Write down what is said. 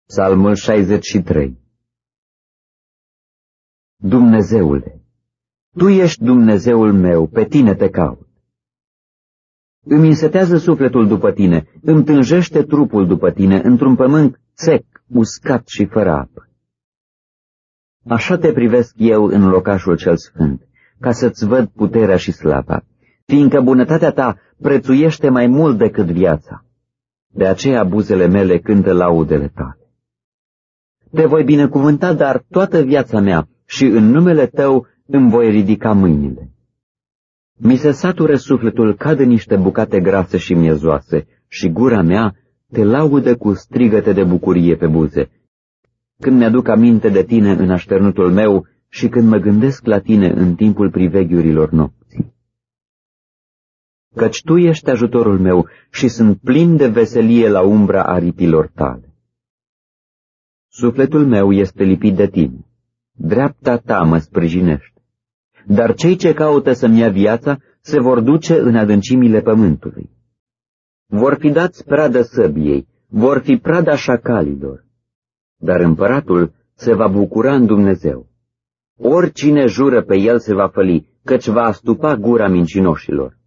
Psalmul 63. Dumnezeule, Tu ești Dumnezeul meu, pe Tine te caut. Îmi însetează sufletul după Tine, îmi tânjește trupul după Tine, într-un pământ sec, uscat și fără apă. Așa te privesc eu în locașul cel sfânt, ca să-ți văd puterea și slava, fiindcă bunătatea Ta prețuiește mai mult decât viața. De aceea buzele mele cântă laudele Tale. Te voi binecuvânta, dar toată viața mea, și în numele Tău îmi voi ridica mâinile. Mi se satură sufletul ca de niște bucate grase și miezoase, și gura mea te laudă cu strigăte de bucurie pe buze. Când mi-aduc aminte de Tine în așternutul meu și când mă gândesc la Tine în timpul priveghiurilor nopții. Căci Tu ești ajutorul meu și sunt plin de veselie la umbra aripilor Tale. Sufletul meu este lipit de Tine, dreapta Ta mă sprijinește, dar cei ce caută să-mi ia viața se vor duce în adâncimile pământului. Vor fi dați pradă săbiei, vor fi prada șacalilor, dar împăratul se va bucura în Dumnezeu. Oricine jură pe el se va făli, căci va astupa gura mincinoșilor.